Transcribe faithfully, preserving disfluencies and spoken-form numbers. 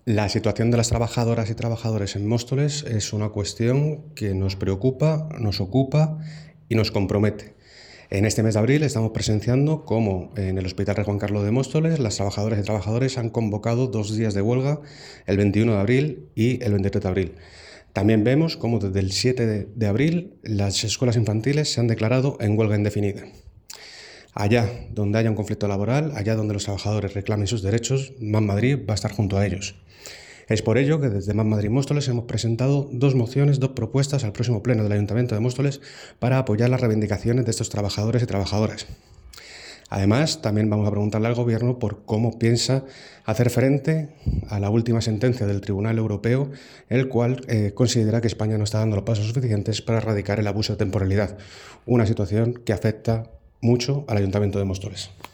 La situación de las trabajadoras y trabajadores en Móstoles es una cuestión que nos preocupa, nos ocupa y nos compromete. En este mes de abril estamos presenciando cómo en el Hospital Rey Juan Carlos de Móstoles las trabajadoras y trabajadores han convocado dos días de huelga, el veintiuno de abril y el veintitrés de abril. También vemos cómo desde el siete de abril las escuelas infantiles se han declarado en huelga indefinida. Allá donde haya un conflicto laboral, allá donde los trabajadores reclamen sus derechos, Más Madrid va a estar junto a ellos. Es por ello que desde Más Madrid Móstoles hemos presentado dos mociones, dos propuestas al próximo pleno del Ayuntamiento de Móstoles para apoyar las reivindicaciones de estos trabajadores y trabajadoras. Además, también vamos a preguntarle al Gobierno por cómo piensa hacer frente a la última sentencia del Tribunal Europeo, el cual eh, considera que España no está dando los pasos suficientes para erradicar el abuso de temporalidad, una situación que afecta mucho al Ayuntamiento de Móstoles.